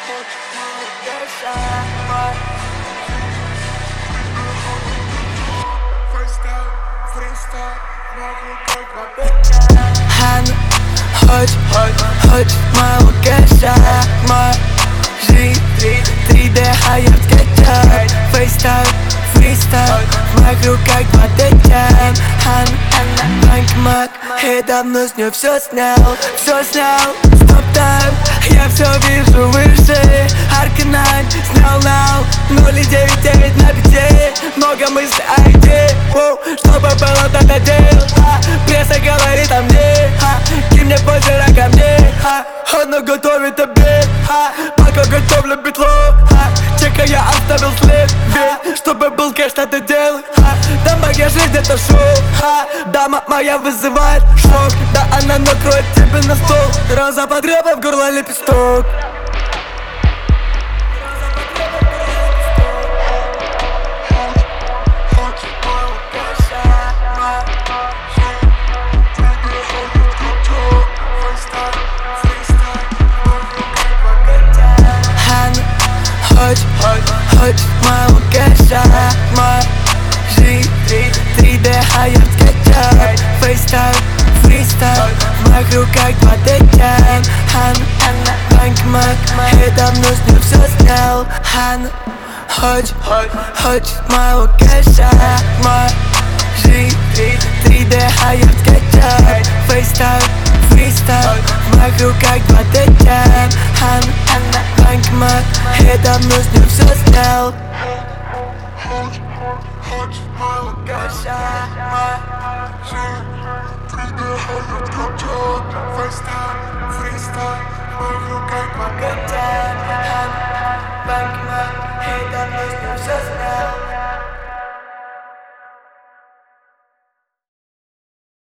Хочет моего кэша, мой жизнь 3D хайер скетчап, фейстайл, фристайл, в моих руках 2D-тем, банкмак, и давно с нее все снял, стоп-тайм, я все вижу выше, Арканайн, снял нау, 0,99 на бите, много мыслей, идей, чтобы было тогда дел, пресса говорит о мне, кинь мне позера ко мне, она готовит обед, пока готовлю битло, чека я оставил след, ведь чтобы был кэш, надо делать, да моя жизнь это шоу, дама моя вызывает шок, да она накроет тебе на стол, роза потребов в горло лепесток. Хочет моего кэша, мой жизнь 3D хайер скетчап, фейстайл, фристайл, в моих руках 2D-тем, банкмак, и давно с нее все снял. Хочет моего кэша, мой жизнь 3D хайер скетчап, фейстайл, фристайл, в моих руках 2D-тем, банкмак, и давно с нее все снял. Хочет моего кэша, мой жизнь 3D хайер скетчап, фейстайл, фристайл, в моих руках 2D-тем, банкмак, и давно с нее все снял.